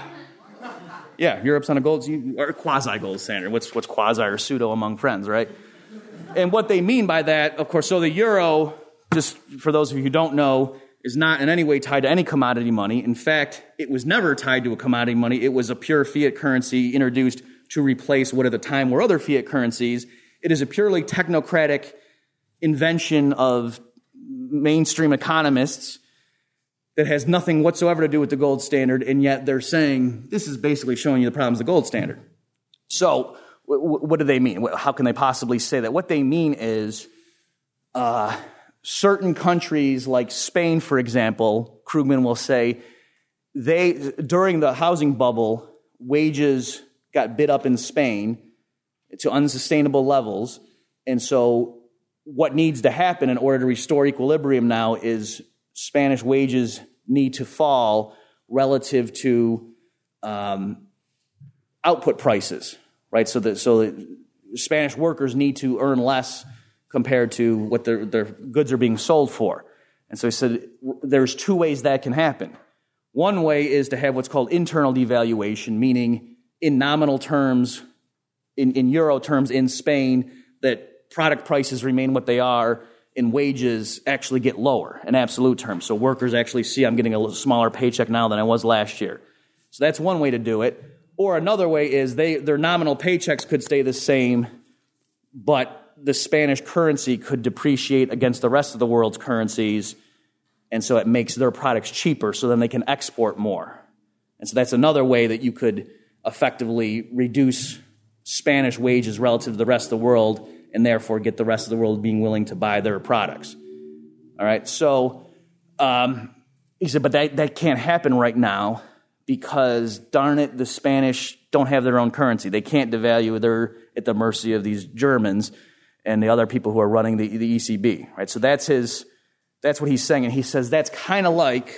Yeah, Europe's on a gold, or quasi-gold standard. What's, what's quasi or pseudo among friends, right? And what they mean by that, of course, so the euro, just for those of you who don't know, is not in any way tied to any commodity money. In fact, it was never tied to a commodity money. It was a pure fiat currency introduced to replace what at the time were other fiat currencies. It is a purely technocratic invention of mainstream economists that has nothing whatsoever to do with the gold standard, and yet they're saying this is basically showing you the problems of the gold standard. So what do they mean? How can they possibly say that? What they mean is uh, certain countries like Spain, for example, Krugman will say, they during the housing bubble, wages got bid up in Spain to unsustainable levels. And so what needs to happen in order to restore equilibrium now is Spanish wages need to fall relative to um, output prices. Right, so the so the Spanish workers need to earn less compared to what their, their goods are being sold for. And so he said there's two ways that can happen. One way is to have what's called internal devaluation, meaning in nominal terms, in, in euro terms in Spain, that product prices remain what they are and wages actually get lower in absolute terms. So workers actually see I'm getting a little smaller paycheck now than I was last year. So that's one way to do it. Or another way is they their nominal paychecks could stay the same, but the Spanish currency could depreciate against the rest of the world's currencies, and so it makes their products cheaper, so then they can export more. And so that's another way that you could effectively reduce Spanish wages relative to the rest of the world, and therefore get the rest of the world being willing to buy their products. All right, so um, he said, but that, that can't happen right now, because, darn it, the Spanish don't have their own currency. They can't devalue. They're at the mercy of these Germans and the other people who are running the, the E C B, right? So that's his, that's what he's saying. And he says that's kind of like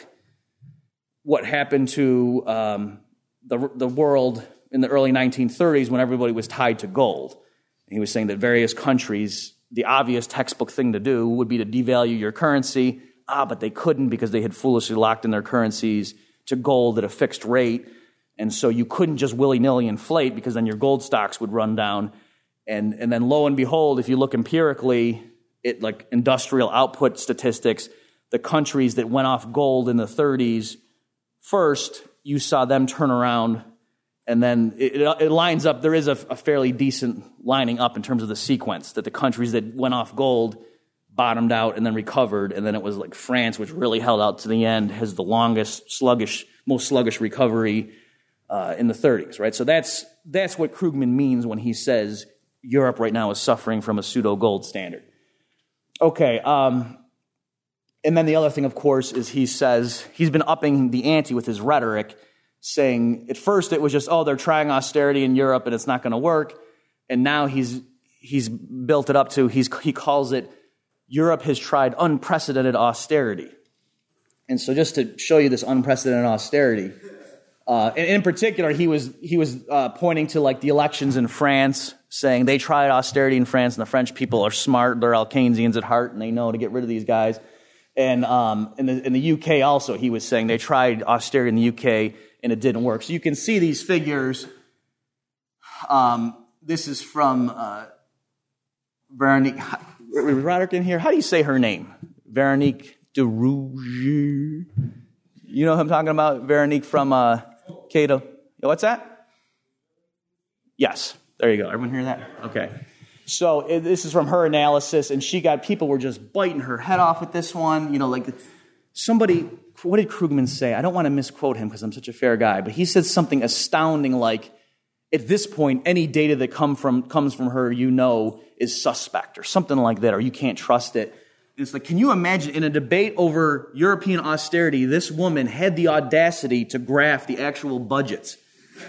what happened to um, the, the world in the early nineteen thirties when everybody was tied to gold. And he was saying that various countries, the obvious textbook thing to do would be to devalue your currency. Ah, but they couldn't because they had foolishly locked in their currencies to gold at a fixed rate, and so you couldn't just willy-nilly inflate because then your gold stocks would run down. And, and then lo and behold, if you look empirically at like industrial output statistics, the countries that went off gold in the thirties first you saw them turn around, and then it, it, it lines up. There is a, a fairly decent lining up in terms of the sequence, that the countries that went off gold bottomed out and then recovered, and then it was like France, which really held out to the end, has the longest, sluggish, most sluggish recovery uh, in the thirties, right? So that's that's what Krugman means when he says Europe right now is suffering from a pseudo-gold standard. Okay, um, and then the other thing, of course, is he says he's been upping the ante with his rhetoric, saying at first it was just, oh, they're trying austerity in Europe and it's not going to work, and now he's he's built it up to, he's he calls it, Europe has tried unprecedented austerity. And so just to show you this unprecedented austerity, uh, and in particular, he was he was uh, pointing to like the elections in France, saying they tried austerity in France, and the French people are smart, they're all Keynesians at heart, and they know to get rid of these guys. And um, in, the, in the U K also, he was saying they tried austerity in the U K, and it didn't work. So you can see these figures. Um, this is from uh, Veronique. Roderick in here. How do you say her name? Veronique de Rouge. You know who I'm talking about? Veronique from uh, Cato. What's that? Yes. There you go. Everyone hear that? Okay. So it, this is from her analysis, and she got, people were just biting her head off with this one. You know, like somebody, what did Krugman say? I don't want to misquote him because I'm such a fair guy, but he said something astounding like, at this point, any data that come from comes from her, you know, is suspect or something like that, or you can't trust it. And it's like, can you imagine in a debate over European austerity, this woman had the audacity to graph the actual budgets?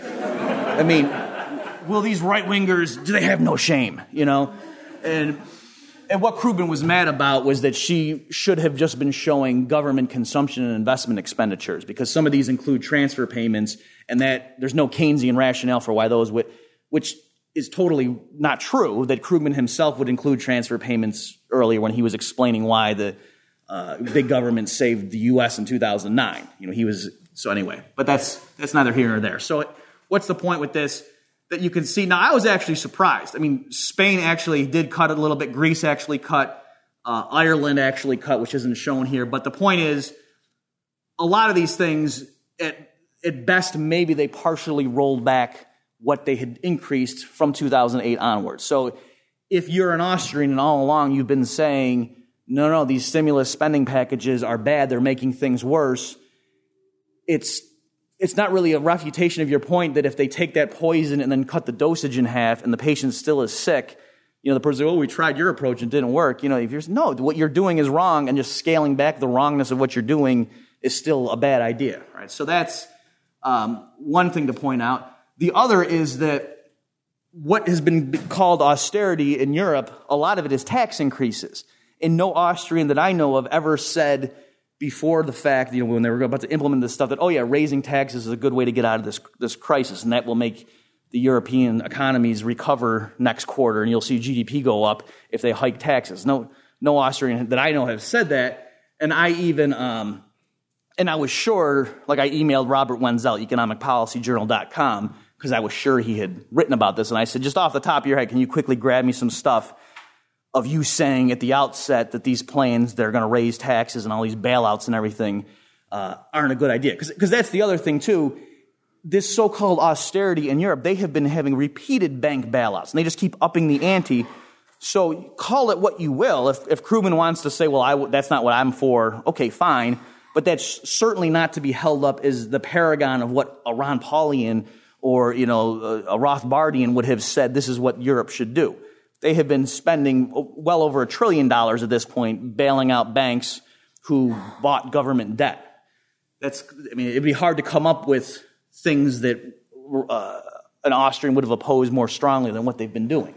I mean, will these right-wingers, do they have no shame, you know? And and what Krugman was mad about was that she should have just been showing government consumption and investment expenditures, because some of these include transfer payments, and that there's no Keynesian rationale for why those would, which is totally not true, that Krugman himself would include transfer payments earlier when he was explaining why the uh, big government saved the U S in two thousand nine. You know, he was, so anyway, but that's that's neither here nor there. So what's the point with this? That you can see, now I was actually surprised. I mean, Spain actually did cut it a little bit, Greece actually cut, uh, Ireland actually cut, which isn't shown here, but the point is, a lot of these things, at, at best, maybe they partially rolled back what they had increased from two thousand eight onwards. So if you're an Austrian and all along you've been saying, no, no, these stimulus spending packages are bad, they're making things worse, it's it's not really a refutation of your point that if they take that poison and then cut the dosage in half and the patient still is sick, you know, the person, oh, we tried your approach and it didn't work. You know, if you're, no, what you're doing is wrong, and just scaling back the wrongness of what you're doing is still a bad idea, right? So that's um, one thing to point out. The other is that what has been called austerity in Europe, a lot of it is tax increases. And no Austrian that I know of ever said before the fact, you know, when they were about to implement this stuff, that, oh yeah, raising taxes is a good way to get out of this this crisis, and that will make the European economies recover next quarter, and you'll see G D P go up if they hike taxes. No, no Austrian that I know have said that, and I even, um, and I was sure, like I emailed Robert Wenzel, economic policy journal dot com, because I was sure he had written about this, and I said, just off the top of your head, can you quickly grab me some stuff of you saying at the outset that these plans, they're going to raise taxes and all these bailouts and everything uh, aren't a good idea? Because that's the other thing, too. This so-called austerity in Europe, they have been having repeated bank bailouts, and they just keep upping the ante. So call it what you will. If, if Krugman wants to say, well, I w- that's not what I'm for, okay, fine. But that's certainly not to be held up as the paragon of what a Ron Paulian or, you know, a, a Rothbardian would have said this is what Europe should do. They have been spending well over a trillion dollars at this point bailing out banks who bought government debt. That's, I mean, it'd be hard to come up with things that uh, an Austrian would have opposed more strongly than what they've been doing.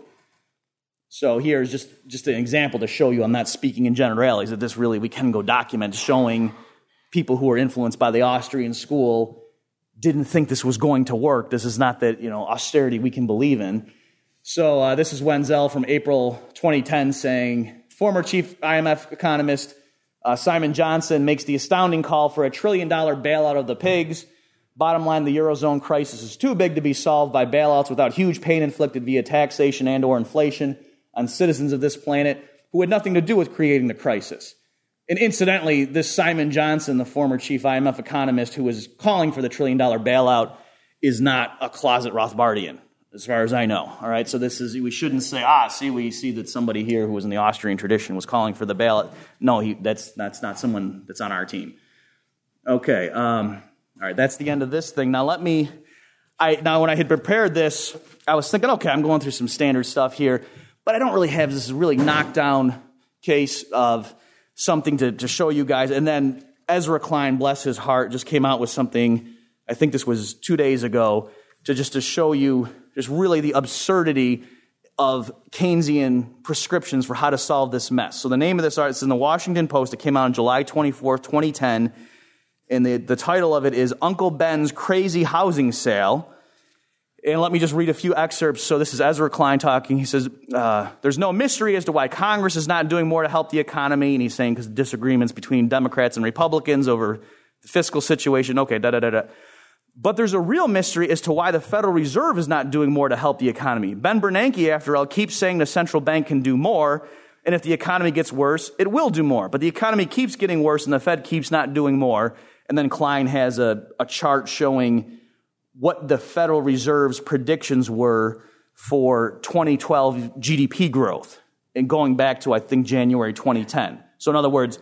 So here's just, just an example to show you I'm not speaking in generalities, that this really, we can go document showing people who are influenced by the Austrian school didn't think this was going to work. This is not that, you know, austerity we can believe in. So uh, this is Wenzel from April twenty ten saying, former chief I M F economist uh, Simon Johnson makes the astounding call for a trillion-dollar bailout of the pigs. Bottom line, the Eurozone crisis is too big to be solved by bailouts without huge pain inflicted via taxation and or inflation on citizens of this planet who had nothing to do with creating the crisis. And incidentally, this Simon Johnson, the former chief I M F economist who was calling for the trillion-dollar bailout, is not a closet Rothbardian, as far as I know. All right, so this is, we shouldn't say, ah, see, we see that somebody here who was in the Austrian tradition was calling for the bailout. No, he, that's, that's not someone that's on our team. Okay, um, all right, that's the end of this thing. Now let me, I now when I had prepared this, I was thinking, okay, I'm going through some standard stuff here, but I don't really have this really knockdown case of something to, to show you guys. And then Ezra Klein, bless his heart, just came out with something, I think this was two days ago, to just to show you just really the absurdity of Keynesian prescriptions for how to solve this mess. So the name of this article is in the Washington Post. It came out on July twenty-fourth, twenty ten, and the, the title of it is Uncle Ben's Crazy Housing Sale. And let me just read a few excerpts. So this is Ezra Klein talking. He says, uh, there's no mystery as to why Congress is not doing more to help the economy. And he's saying because disagreements between Democrats and Republicans over the fiscal situation. Okay, da-da-da-da. But there's a real mystery as to why the Federal Reserve is not doing more to help the economy. Ben Bernanke, after all, keeps saying the central bank can do more. And if the economy gets worse, it will do more. But the economy keeps getting worse and the Fed keeps not doing more. And then Klein has a, a chart showing what the Federal Reserve's predictions were for twenty twelve G D P growth, and going back to, I think, January twenty ten. So in other words,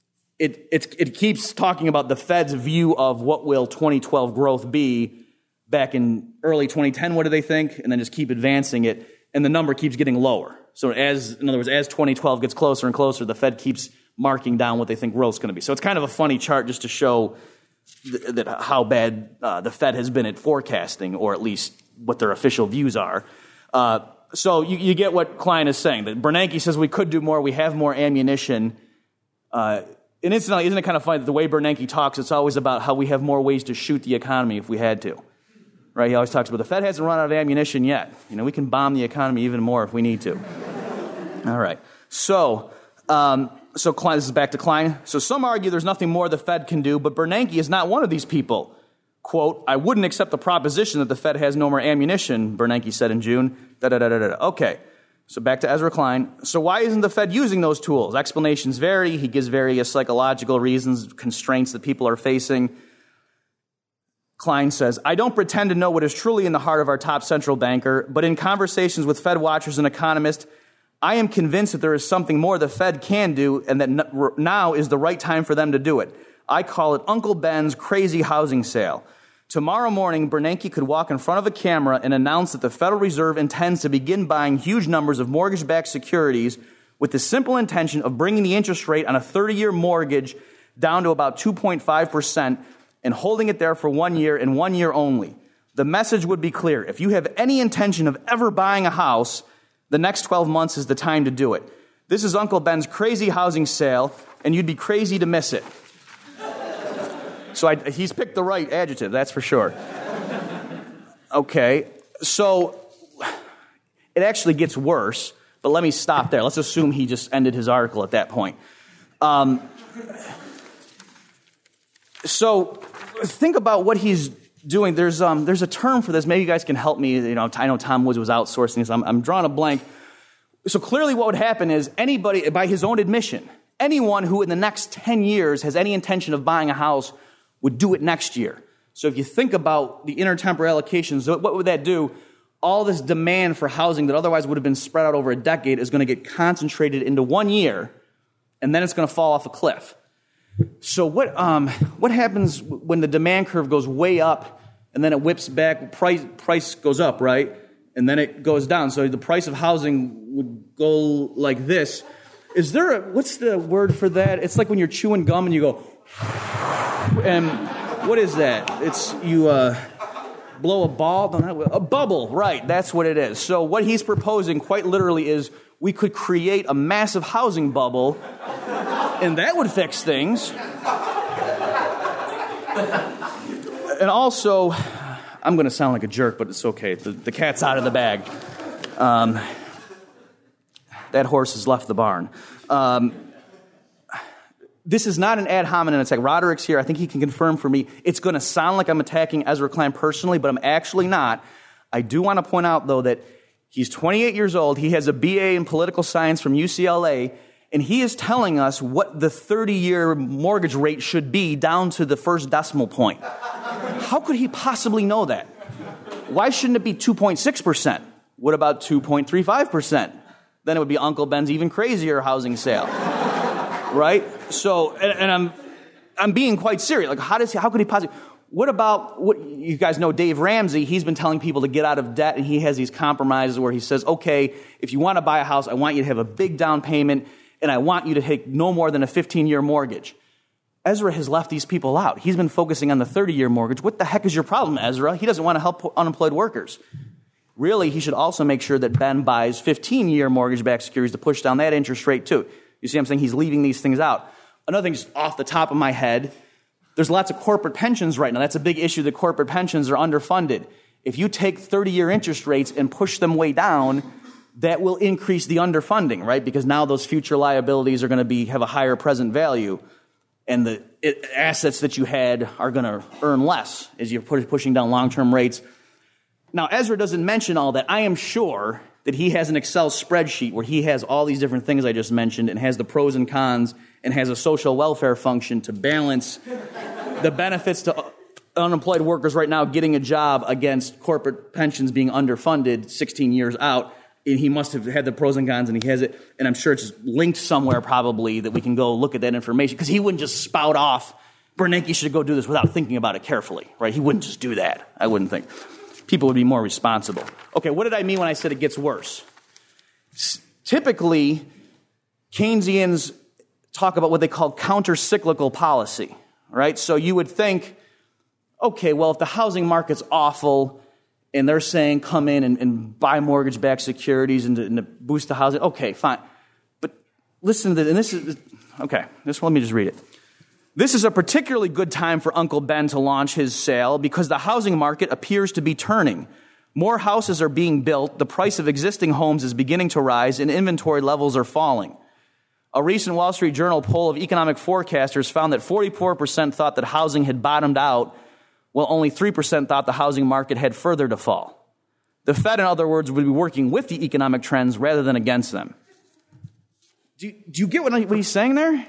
it, it, it keeps talking about the Fed's view of what will twenty twelve growth be back in early twenty ten, what do they think? And then just keep advancing it, and the number keeps getting lower. So as, in other words, as twenty twelve gets closer and closer, the Fed keeps marking down what they think growth's going to be. So it's kind of a funny chart just to show that how bad uh, the Fed has been at forecasting, or at least what their official views are. Uh, so you, you get what Klein is saying. That Bernanke says we could do more, we have more ammunition. Uh, and incidentally, isn't it kind of funny that the way Bernanke talks, it's always about how we have more ways to shoot the economy if we had to. Right? He always talks about the Fed hasn't run out of ammunition yet. You know, we can bomb the economy even more if we need to. All right. So... Um, So Klein, this is back to Klein. So some argue there's nothing more the Fed can do, but Bernanke is not one of these people. Quote, I wouldn't accept the proposition that the Fed has no more ammunition, Bernanke said in June. Da-da-da-da-da. Okay, so back to Ezra Klein. So why isn't the Fed using those tools? Explanations vary. He gives various psychological reasons, constraints that people are facing. Klein says, I don't pretend to know what is truly in the heart of our top central banker, but in conversations with Fed watchers and economists, I am convinced that there is something more the Fed can do and that now is the right time for them to do it. I call it Uncle Ben's crazy housing sale. Tomorrow morning, Bernanke could walk in front of a camera and announce that the Federal Reserve intends to begin buying huge numbers of mortgage-backed securities with the simple intention of bringing the interest rate on a thirty-year mortgage down to about two point five percent and holding it there for one year and one year only. The message would be clear. If you have any intention of ever buying a house, the next twelve months is the time to do it. This is Uncle Ben's crazy housing sale, and you'd be crazy to miss it. So I, he's picked the right adjective, that's for sure. Okay, so it actually gets worse, but let me stop there. Let's assume he just ended his article at that point. Um, so think about what he's doing. There's um, there's a term for this. Maybe you guys can help me. You know, I know Tom Woods was outsourcing this. I'm, I'm drawing a blank. So clearly what would happen is anybody, by his own admission, anyone who in the next ten years has any intention of buying a house would do it next year. So if you think about the intertemporal allocations, what would that do? All this demand for housing that otherwise would have been spread out over a decade is going to get concentrated into one year, and then it's going to fall off a cliff. So what um, what happens when the demand curve goes way up and then it whips back, price price goes up, right? And then it goes down. So the price of housing would go like this. Is there a, what's the word for that? It's like when you're chewing gum and you go, and what is that? It's you uh, blow a ball, a bubble, right? That's what it is. So what he's proposing quite literally is we could create a massive housing bubble, and that would fix things. And also, I'm going to sound like a jerk, but it's okay. The, the cat's out of the bag. Um, that horse has left the barn. Um, this is not an ad hominem attack. Roderick's here. I think he can confirm for me. It's going to sound like I'm attacking Ezra Klein personally, but I'm actually not. I do want to point out, though, that he's twenty-eight years old. He has a B A in political science from U C L A, And he is telling us what the thirty-year mortgage rate should be down to the first decimal point. How could he possibly know that? Why shouldn't it be two point six percent? What about two point three five percent? Then it would be Uncle Ben's even crazier housing sale. Right? So, and, and I'm I'm being quite serious. Like, how does he, how could he possibly... What about, what you guys know Dave Ramsey, he's been telling people to get out of debt, and he has these compromises where he says, okay, if you want to buy a house, I want you to have a big down payment, and I want you to take no more than a fifteen-year mortgage. Ezra has left these people out. He's been focusing on the thirty-year mortgage. What the heck is your problem, Ezra? He doesn't want to help unemployed workers. Really, he should also make sure that Ben buys fifteen-year mortgage-backed securities to push down that interest rate, too. You see what I'm saying? He's leaving these things out. Another thing, just off the top of my head, there's lots of corporate pensions right now. That's a big issue. The corporate pensions are underfunded. If you take thirty-year interest rates and push them way down, that will increase the underfunding, right? Because now those future liabilities are going to be have a higher present value, and the it, assets that you had are going to earn less as you're pushing down long-term rates. Now, Ezra doesn't mention all that. I am sure that he has an Excel spreadsheet where he has all these different things I just mentioned and has the pros and cons and has a social welfare function to balance the benefits to unemployed workers right now getting a job against corporate pensions being underfunded sixteen years out. And he must have had the pros and cons, and he has it. And I'm sure it's linked somewhere probably that we can go look at that information, because he wouldn't just spout off, Bernanke should go do this without thinking about it carefully, right? He wouldn't just do that, I wouldn't think. People would be more responsible. Okay, what did I mean when I said it gets worse? S- typically, Keynesians talk about what they call counter-cyclical policy, right? So you would think, okay, well, if the housing market's awful and they're saying come in and, and buy mortgage-backed securities and to, and to boost the housing, okay, fine. But listen to this, and this is, okay, this one, let me just read it. This is a particularly good time for Uncle Ben to launch his sale because the housing market appears to be turning. More houses are being built, the price of existing homes is beginning to rise, and inventory levels are falling. A recent Wall Street Journal poll of economic forecasters found that forty-four percent thought that housing had bottomed out, while only three percent thought the housing market had further to fall. The Fed, in other words, would be working with the economic trends rather than against them. Do you, do you get what, what he's saying there?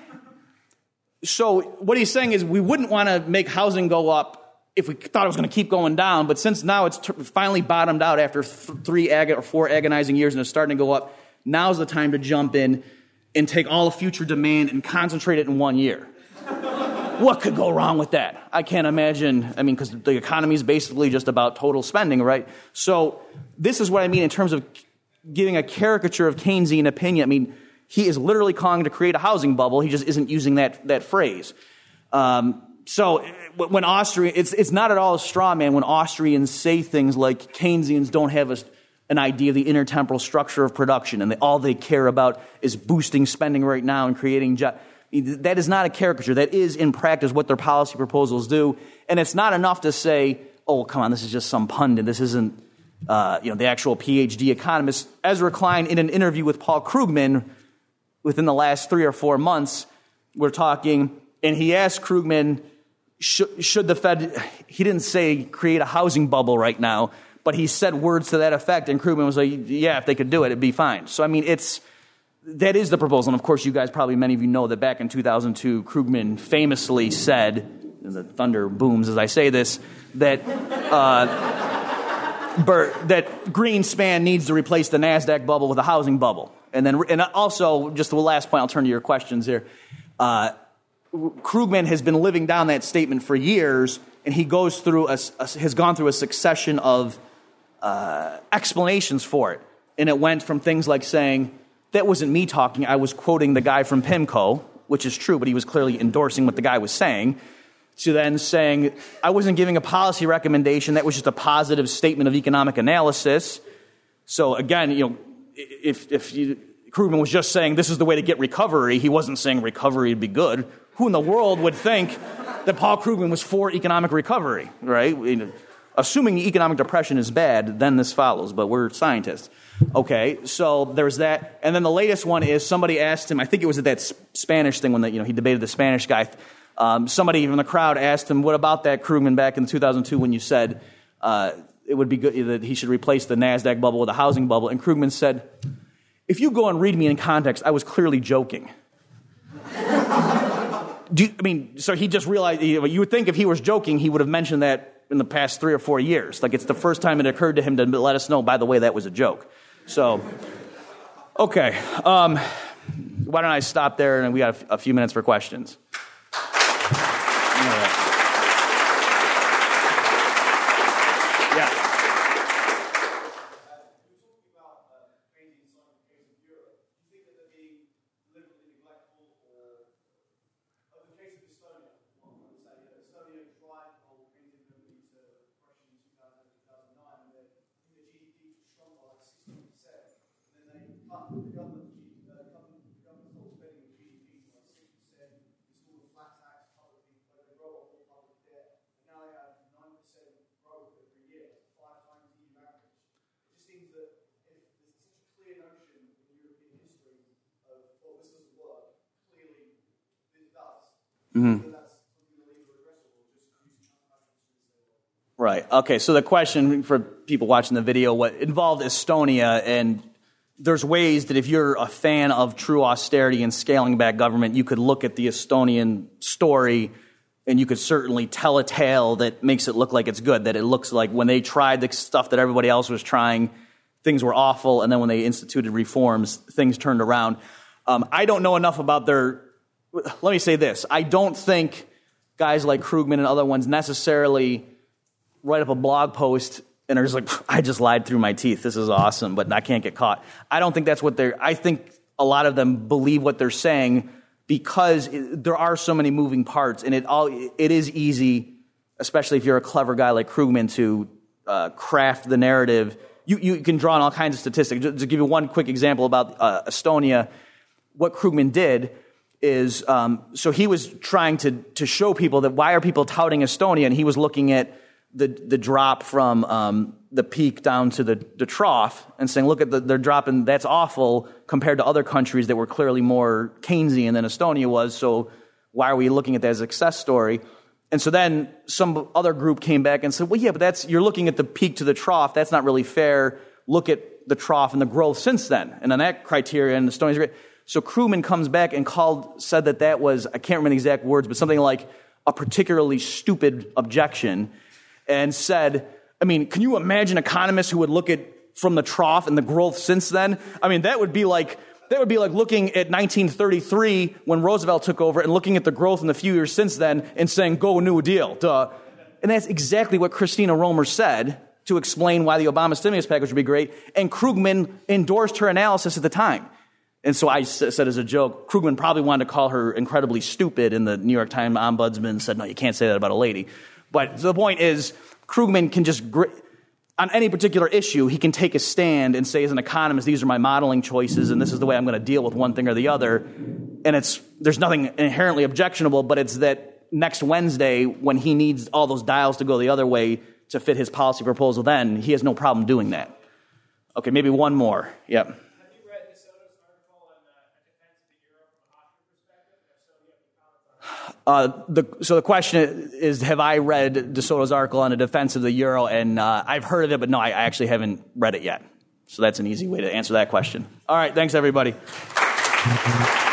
So what he's saying is we wouldn't want to make housing go up if we thought it was going to keep going down, but since now it's t- finally bottomed out after th- three ag- or four agonizing years and it's starting to go up, now's the time to jump in and take all the future demand and concentrate it in one year. What could go wrong with that? I can't imagine. I mean, because the economy is basically just about total spending, right? So this is what I mean in terms of giving a caricature of Keynesian opinion. I mean, he is literally calling to create a housing bubble. He just isn't using that that phrase. Um, so when Austrian, it's it's not at all a straw man when Austrians say things like Keynesians don't have a, an idea of the intertemporal structure of production, and they, all they care about is boosting spending right now and creating jobs. That is not a caricature. That is, in practice, what their policy proposals do. And it's not enough to say, oh, come on, this is just some pundit. This isn't uh, you know, the actual P H D economist. Ezra Klein, in an interview with Paul Krugman within the last three or four months, we're talking, and he asked Krugman, should, should the Fed, he didn't say create a housing bubble right now, but he said words to that effect, and Krugman was like, yeah, if they could do it, it'd be fine. So, I mean, it's, that is the proposal. And of course, you guys, probably many of you know that back in two thousand two, Krugman famously said, and the thunder booms as I say this, that uh, Bert, that Greenspan needs to replace the NASDAQ bubble with a housing bubble. And then, and also, just the last point, I'll turn to your questions here. Uh, Krugman has been living down that statement for years, and he goes through a, a, has gone through a succession of uh, explanations for it. And it went from things like saying, that wasn't me talking, I was quoting the guy from PIMCO, which is true, but he was clearly endorsing what the guy was saying, to then saying, I wasn't giving a policy recommendation, that was just a positive statement of economic analysis. So again, you know, if, if you, Krugman was just saying this is the way to get recovery, he wasn't saying recovery would be good. Who in the world would think that Paul Krugman was for economic recovery, right? Assuming the economic depression is bad, then this follows, but we're scientists. Okay, so there's that. And then the latest one is somebody asked him, I think it was at that Spanish thing when the, you know, he debated the Spanish guy. Um, somebody in the crowd asked him, what about that, Krugman, back in two thousand two when you said uh, it would be good that he should replace the NASDAQ bubble with a housing bubble? And Krugman said, if you go and read me in context, I was clearly joking. Do you, I mean, so he just realized, you would think if he was joking, he would have mentioned that in the past three or four years. Like, it's the first time it occurred to him to let us know, by the way, that was a joke. So, okay. Um, why don't I stop there, and we got a, a few minutes for questions. Mm-hmm. Right. Okay. So the question for people watching the video, what involved Estonia, and there's ways that if you're a fan of true austerity and scaling back government, you could look at the Estonian story and you could certainly tell a tale that makes it look like it's good, that it looks like when they tried the stuff that everybody else was trying, things were awful, and then when they instituted reforms, things turned around. Um, I don't know enough about their... Let me say this. I don't think guys like Krugman and other ones necessarily write up a blog post and are just like, I just lied through my teeth. This is awesome, but I can't get caught. I don't think that's what they're... I think a lot of them believe what they're saying because it, there are so many moving parts, and it all it is easy, especially if you're a clever guy like Krugman, to uh, craft the narrative. You, you can draw on all kinds of statistics. Just to give you one quick example about uh, Estonia, what Krugman did is, um, so he was trying to to show people that why are people touting Estonia, and he was looking at the the drop from um, the peak down to the, the trough and saying, look at the, they're dropping, that's awful compared to other countries that were clearly more Keynesian than Estonia was, so why are we looking at that as a success story? And so then some other group came back and said, well, yeah, but that's, you're looking at the peak to the trough, that's not really fair, look at the trough and the growth since then, and on that criteria, and Estonia's great. So Krugman comes back and called, said that that was, I can't remember the exact words, but something like a particularly stupid objection, and said, I mean, can you imagine economists who would look at from the trough and the growth since then? I mean, that would be like, that would be like looking at nineteen thirty-three when Roosevelt took over and looking at the growth in the few years since then and saying, go New Deal, duh. And that's exactly what Christina Romer said to explain why the Obama stimulus package would be great, and Krugman endorsed her analysis at the time. And so I said as a joke, Krugman probably wanted to call her incredibly stupid, and the New York Times ombudsman said, no, you can't say that about a lady. But the point is, Krugman can just, on any particular issue, he can take a stand and say, as an economist, these are my modeling choices, and this is the way I'm going to deal with one thing or the other. And it's there's nothing inherently objectionable, but it's that next Wednesday, when he needs all those dials to go the other way to fit his policy proposal, then he has no problem doing that. Okay, maybe one more. Yep. Uh, the, so the question is, have I read De Soto's article on the defense of the euro? And uh, I've heard of it, but no, I, I actually haven't read it yet. So that's an easy way to answer that question. All right, thanks, everybody.